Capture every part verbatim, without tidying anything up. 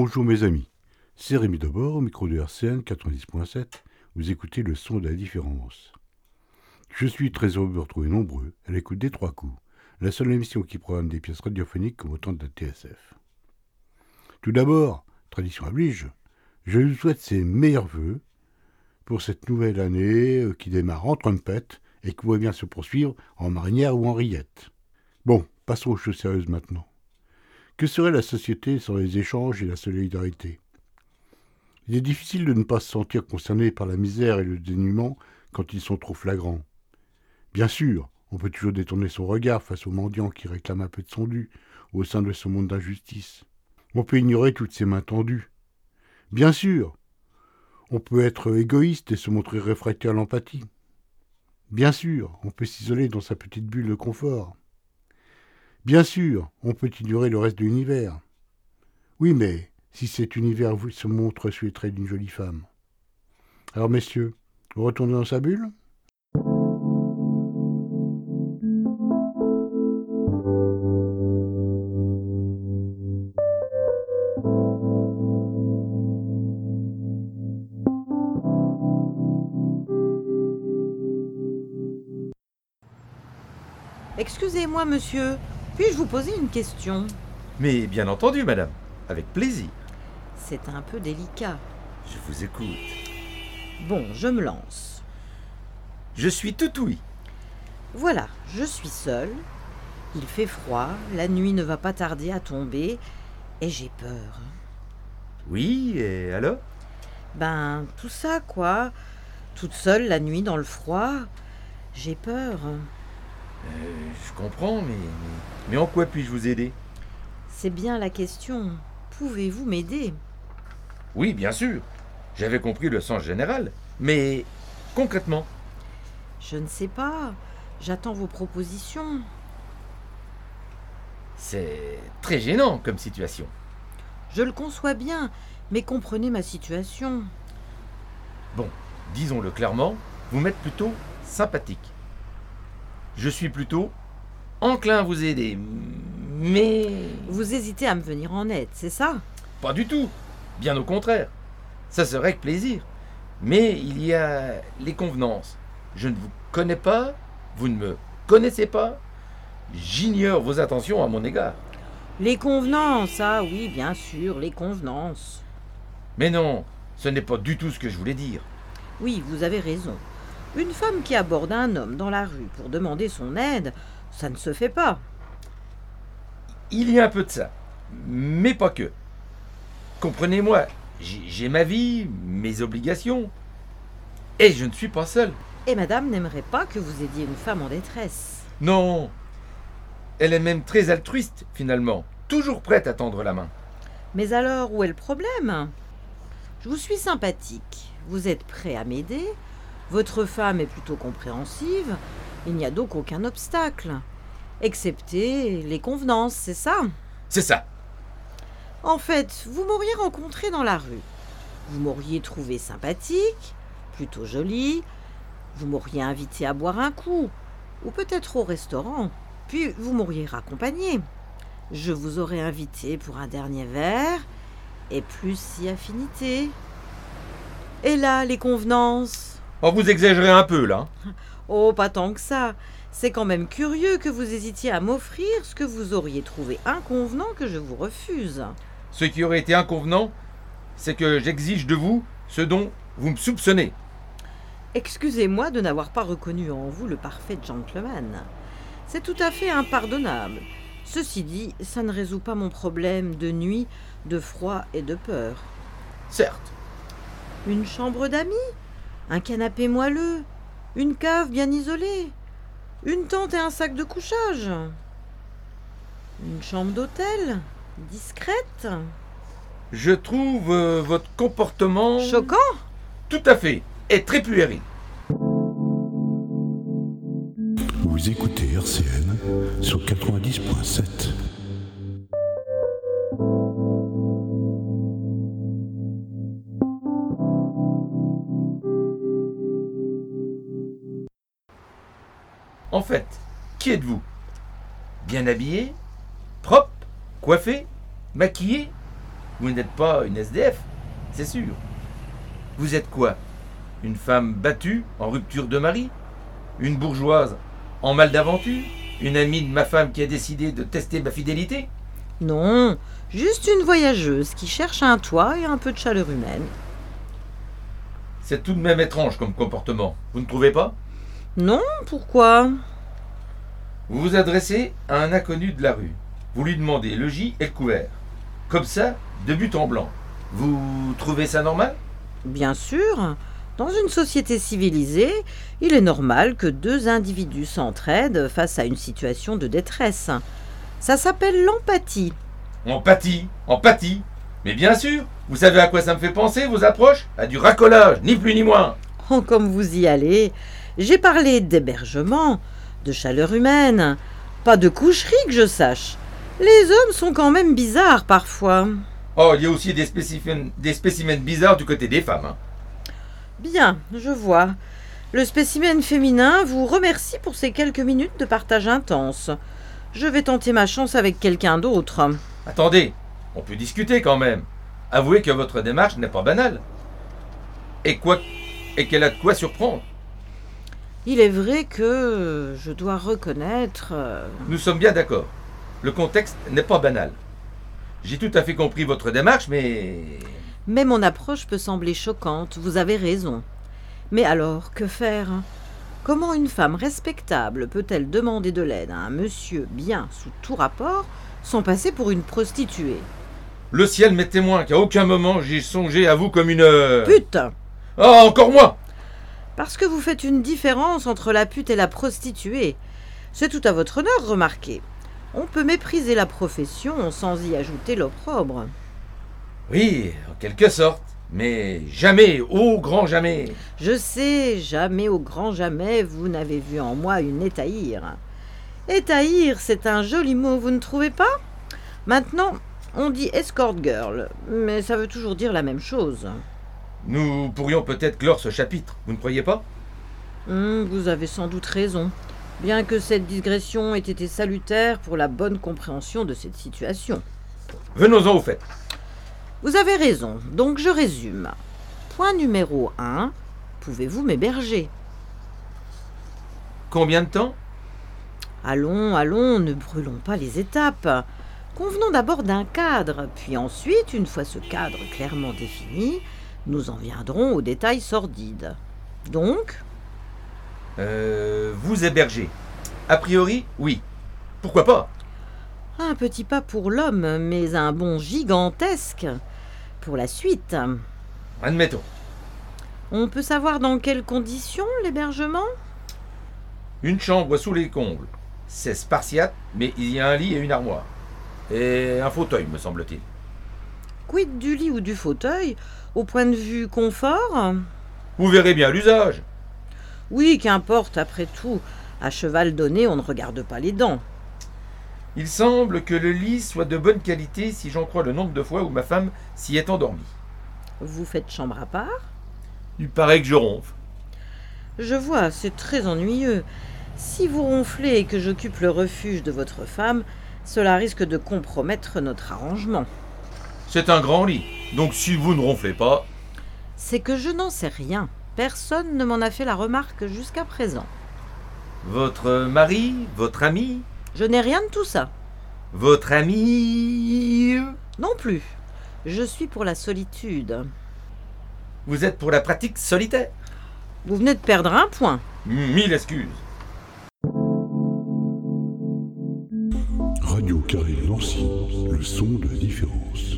Bonjour mes amis, c'est Rémi Debord au micro de R C N quatre-vingt-dix point sept, vous écoutez le son de la différence. Je suis très heureux de vous retrouver nombreux à l'écoute des Trois Coups, la seule émission qui programme des pièces radiophoniques comme au temps de la T S F. Tout d'abord, tradition oblige, je vous souhaite ses meilleurs vœux pour cette nouvelle année qui démarre en trompette et qui va bien se poursuivre en marinière ou en rillette. Bon, passons aux choses sérieuses maintenant. Que serait la société sans les échanges et la solidarité ? Il est difficile de ne pas se sentir concerné par la misère et le dénuement quand ils sont trop flagrants. Bien sûr, on peut toujours détourner son regard face aux mendiants qui réclament un peu de son dû au sein de ce monde d'injustice. On peut ignorer toutes ces mains tendues. Bien sûr, on peut être égoïste et se montrer réfractaire à l'empathie. Bien sûr, on peut s'isoler dans sa petite bulle de confort. Bien sûr, on peut ignorer le reste de l'univers. Oui, mais si cet univers se montre sous les traits d'une jolie femme. Alors, messieurs, vous retournez dans sa bulle ? Excusez-moi, monsieur, puis-je vous poser une question ? Mais bien entendu, madame, avec plaisir. C'est un peu délicat. Je vous écoute. Bon, je me lance. Je suis tout ouïe. Voilà, je suis seule. Il fait froid, la nuit ne va pas tarder à tomber, et j'ai peur. Oui, et alors ? Ben, tout ça, quoi. Toute seule, la nuit, dans le froid. J'ai peur. Euh, je comprends, mais, mais, mais en quoi puis-je vous aider ? C'est bien la question. Pouvez-vous m'aider ? Oui, bien sûr. J'avais compris le sens général. Mais concrètement ? Je ne sais pas. J'attends vos propositions. C'est très gênant comme situation. Je le conçois bien, mais comprenez ma situation. Bon, disons-le clairement, vous m'êtes plutôt sympathique. Je suis plutôt enclin à vous aider, mais... Vous hésitez à me venir en aide, c'est ça ? Pas du tout, bien au contraire. Ça serait avec plaisir. Mais il y a les convenances. Je ne vous connais pas, vous ne me connaissez pas. J'ignore vos intentions à mon égard. Les convenances, ah oui, bien sûr, les convenances. Mais non, ce n'est pas du tout ce que je voulais dire. Oui, vous avez raison. Une femme qui aborde un homme dans la rue pour demander son aide, ça ne se fait pas. Il y a un peu de ça, mais pas que. Comprenez-moi, j'ai, j'ai ma vie, mes obligations, et je ne suis pas seul. Et madame n'aimerait pas que vous aidiez une femme en détresse. Non, elle est même très altruiste, finalement, toujours prête à tendre la main. Mais alors, où est le problème ? Je vous suis sympathique, vous êtes prêt à m'aider, votre femme est plutôt compréhensive, il n'y a donc aucun obstacle, excepté les convenances, c'est ça ? C'est ça. En fait, vous m'auriez rencontré dans la rue, vous m'auriez trouvé sympathique, plutôt jolie, vous m'auriez invité à boire un coup, ou peut-être au restaurant, puis vous m'auriez raccompagné. Je vous aurais invité pour un dernier verre, et plus si affinité. Et là, les convenances ? Oh, vous exagérez un peu, là. Oh, pas tant que ça. C'est quand même curieux que vous hésitiez à m'offrir ce que vous auriez trouvé inconvenant que je vous refuse. Ce qui aurait été inconvenant, c'est que j'exige de vous ce dont vous me soupçonnez. Excusez-moi de n'avoir pas reconnu en vous le parfait gentleman. C'est tout à fait impardonnable. Ceci dit, ça ne résout pas mon problème de nuit, de froid et de peur. Certes. Une chambre d'amis ? Un canapé moelleux, une cave bien isolée, une tente et un sac de couchage, une chambre d'hôtel, discrète. Je trouve euh, votre comportement... Choquant ? Tout à fait, et très puéril. Vous écoutez R C N sur quatre-vingt-dix point sept. En fait, qui êtes-vous ? Bien habillé ? Propre ? Coiffé ? Maquillé ? Vous n'êtes pas une S D F, c'est sûr. Vous êtes quoi? Une femme battue, en rupture de mari? Une bourgeoise en mal d'aventure? Une amie de ma femme qui a décidé de tester ma fidélité? Non, juste une voyageuse qui cherche un toit et un peu de chaleur humaine. C'est tout de même étrange comme comportement, vous ne trouvez pas? Non, pourquoi? Vous vous adressez à un inconnu de la rue. Vous lui demandez le gîte et le couvert. Comme ça, de but en blanc. Vous trouvez ça normal? Bien sûr, dans une société civilisée, il est normal que deux individus s'entraident face à une situation de détresse. Ça s'appelle l'empathie. Empathie, empathie. Mais bien sûr, vous savez à quoi ça me fait penser, vos approches? À du racolage, ni plus ni moins. Oh, comme vous y allez. J'ai parlé d'hébergement, de chaleur humaine, pas de coucherie que je sache. Les hommes sont quand même bizarres parfois. Oh, il y a aussi des spécimens, des spécimens bizarres du côté des femmes. Hein. Bien, je vois. Le spécimen féminin vous remercie pour ces quelques minutes de partage intense. Je vais tenter ma chance avec quelqu'un d'autre. Attendez, on peut discuter quand même. Avouez que votre démarche n'est pas banale. Et quoi, et qu'elle a de quoi surprendre. Il est vrai que je dois reconnaître... Nous sommes bien d'accord. Le contexte n'est pas banal. J'ai tout à fait compris votre démarche, mais... Mais mon approche peut sembler choquante, vous avez raison. Mais alors, que faire? Comment une femme respectable peut-elle demander de l'aide à un monsieur bien sous tout rapport sans passer pour une prostituée? Le ciel m'est témoin qu'à aucun moment j'ai songé à vous comme une... Putain! Ah, encore moi! Parce que vous faites une différence entre la pute et la prostituée. C'est tout à votre honneur, remarquez. On peut mépriser la profession sans y ajouter l'opprobre. Oui, en quelque sorte. Mais jamais, au grand jamais. Je sais, jamais au grand jamais, vous n'avez vu en moi une étaïre. Étaïre, c'est un joli mot, vous ne trouvez pas? Maintenant, on dit escort girl, mais ça veut toujours dire la même chose. Nous pourrions peut-être clore ce chapitre, vous ne croyez pas? Hum, vous avez sans doute raison. Bien que cette digression ait été salutaire pour la bonne compréhension de cette situation. Venons-en au fait. Vous avez raison, donc je résume. Point numéro un, pouvez-vous m'héberger? Combien de temps? Allons, allons, ne brûlons pas les étapes. Convenons d'abord d'un cadre, puis ensuite, une fois ce cadre clairement défini, nous en viendrons aux détails sordides. Donc... Euh, vous héberger. A priori, oui. Pourquoi pas? Un petit pas pour l'homme, mais un bond gigantesque pour la suite. Admettons. On peut savoir dans quelles conditions l'hébergement? Une chambre sous les combles. C'est spartiate, mais il y a un lit et une armoire. Et un fauteuil, me semble-t-il. Quid du lit ou du fauteuil, au point de vue confort? Vous verrez bien l'usage. Oui, qu'importe, après tout. À cheval donné, on ne regarde pas les dents. Il semble que le lit soit de bonne qualité si j'en crois le nombre de fois où ma femme s'y est endormie. Vous faites chambre à part? Il paraît que je ronfle. Je vois, c'est très ennuyeux. Si vous ronflez et que j'occupe le refuge de votre femme, cela risque de compromettre notre arrangement. C'est un grand lit, donc si vous ne ronflez pas... C'est que je n'en sais rien. Personne ne m'en a fait la remarque jusqu'à présent. Votre mari, votre ami, Je n'ai rien de tout ça. votre ami... Non plus. Je suis pour la solitude. Vous êtes pour la pratique solitaire. Vous venez de perdre un point. Mille excuses. Radio Carré Nancy, le son de la différence.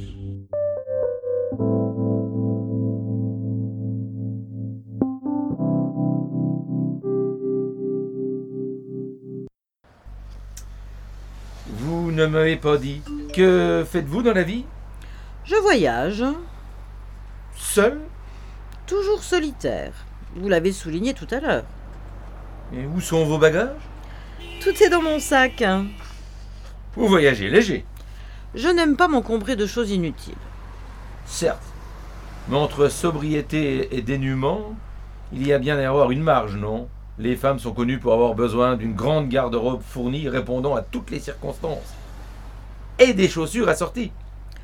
Vous ne m'avez pas dit. Que faites-vous dans la vie? Je voyage. Seul? Toujours solitaire. Vous l'avez souligné tout à l'heure. Et où sont vos bagages? Tout est dans mon sac. Vous voyagez léger. Je n'aime pas m'encombrer de choses inutiles. Certes. Mais entre sobriété et dénuement, il y a bien à y avoir une marge, non? Les femmes sont connues pour avoir besoin d'une grande garde-robe fournie répondant à toutes les circonstances. Et des chaussures assorties.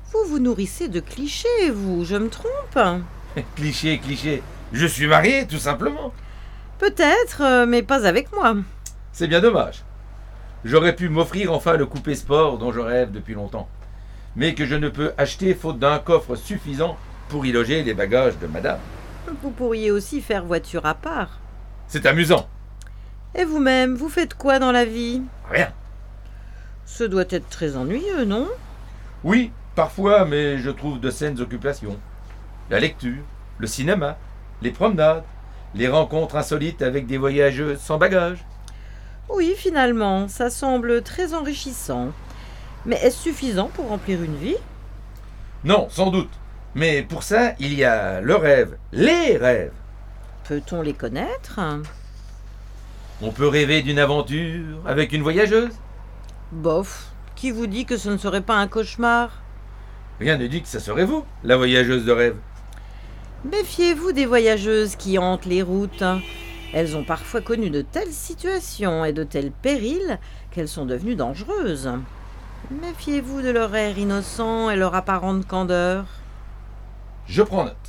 Vous vous nourrissez de clichés, vous, je me trompe? Cliché, cliché. Je suis marié, tout simplement. Peut-être, euh, mais pas avec moi. C'est bien dommage. J'aurais pu m'offrir enfin le coupé sport dont je rêve depuis longtemps, mais que je ne peux acheter faute d'un coffre suffisant pour y loger les bagages de madame. Vous pourriez aussi faire voiture à part. C'est amusant. Et vous-même, vous faites quoi dans la vie? Rien. Ce doit être très ennuyeux, non? Oui, parfois, mais je trouve de saines occupations. La lecture, le cinéma, les promenades, les rencontres insolites avec des voyageuses sans bagages. Oui, finalement, ça semble très enrichissant. Mais est-ce suffisant pour remplir une vie? Non, sans doute. Mais pour ça, il y a le rêve, les rêves. Peut-on les connaître? On peut rêver d'une aventure avec une voyageuse. Bof, qui vous dit que ce ne serait pas un cauchemar? Rien ne dit que ça serait vous, la voyageuse de rêve. Méfiez-vous des voyageuses qui hantent les routes. Elles ont parfois connu de telles situations et de tels périls qu'elles sont devenues dangereuses. Méfiez-vous de leur air innocent et leur apparente candeur. Je prends note.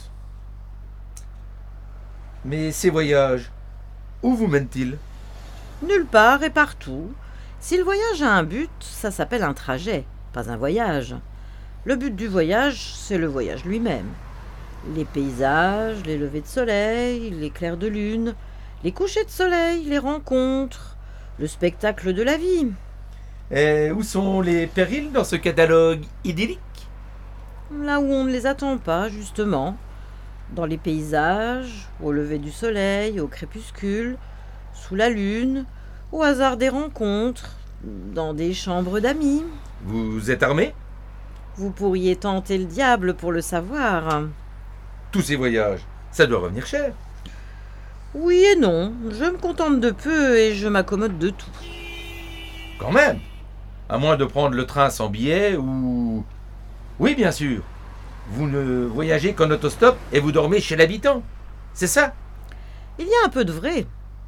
Mais ces voyages, où vous mènent-ils? Nulle part et partout. Si le voyage a un but, ça s'appelle un trajet, pas un voyage. Le but du voyage, c'est le voyage lui-même. Les paysages, les levées de soleil, les clairs de lune, les couchers de soleil, les rencontres, le spectacle de la vie. Et où sont les périls dans ce catalogue idyllique? Là où on ne les attend pas, justement. Dans les paysages, au lever du soleil, au crépuscule, sous la lune, au hasard des rencontres, dans des chambres d'amis. Vous êtes armé? Vous pourriez tenter le diable pour le savoir. Tous ces voyages, ça doit revenir cher. Oui et non, je me contente de peu et je m'accommode de tout. Quand même. À moins de prendre le train sans billet ou... Oui, bien sûr. Vous ne voyagez qu'en autostop et vous dormez chez l'habitant. C'est ça? Il y a un peu de vrai.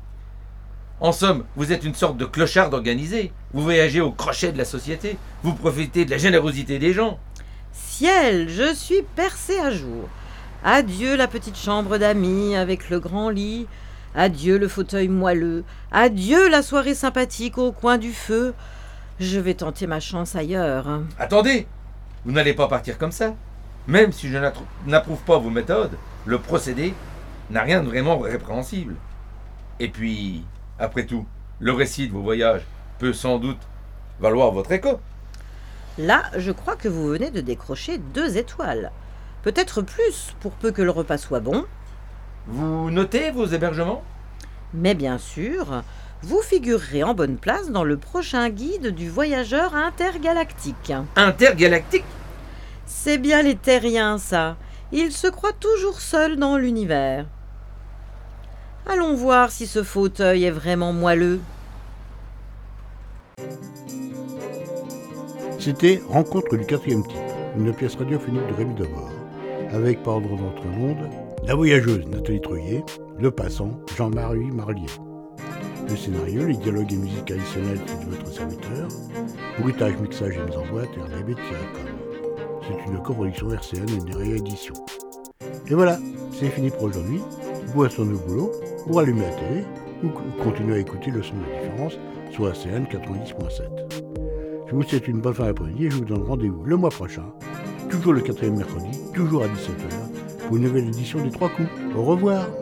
En somme, vous êtes une sorte de clochard organisé. Vous voyagez au crochet de la société. Vous profitez de la générosité des gens. Ciel, je suis percée à jour. Adieu la petite chambre d'amis avec le grand lit. Adieu le fauteuil moelleux. Adieu la soirée sympathique au coin du feu. Je vais tenter ma chance ailleurs. Attendez, vous n'allez pas partir comme ça. Même si je n'approuve pas vos méthodes, le procédé n'a rien de vraiment répréhensible. Et puis, après tout, le récit de vos voyages peut sans doute valoir votre écho. Là, je crois que vous venez de décrocher deux étoiles. Peut-être plus, pour peu que le repas soit bon. Vous notez vos hébergements? Mais bien sûr, vous figurerez en bonne place dans le prochain guide du voyageur intergalactique. Intergalactique? C'est bien les terriens, ça. Ils se croient toujours seuls dans l'univers. Allons voir si ce fauteuil est vraiment moelleux. C'était Rencontre du quatrième type, une pièce radiophonique de Rémi Debord, avec par ordre d'entre monde, la voyageuse Nathalie Treuillet, le passant Jean-Marie Marlier. Le scénario, les dialogues et musiques additionnelles de votre serviteur, bruitage, mixage et mise en boîte R D B tiret com. C'est une coproduction R C N et des rééditions. Et voilà, c'est fini pour aujourd'hui. Vous restez au boulot, ou rallumez la télé, ou continuez à écouter le son de la différence sur R C N quatre-vingt-dix point sept. Je vous souhaite une bonne fin d'après-midi et je vous donne rendez-vous le mois prochain, toujours le quatrième mercredi, toujours à dix-sept heures, pour une nouvelle édition des Trois Coups. Au revoir!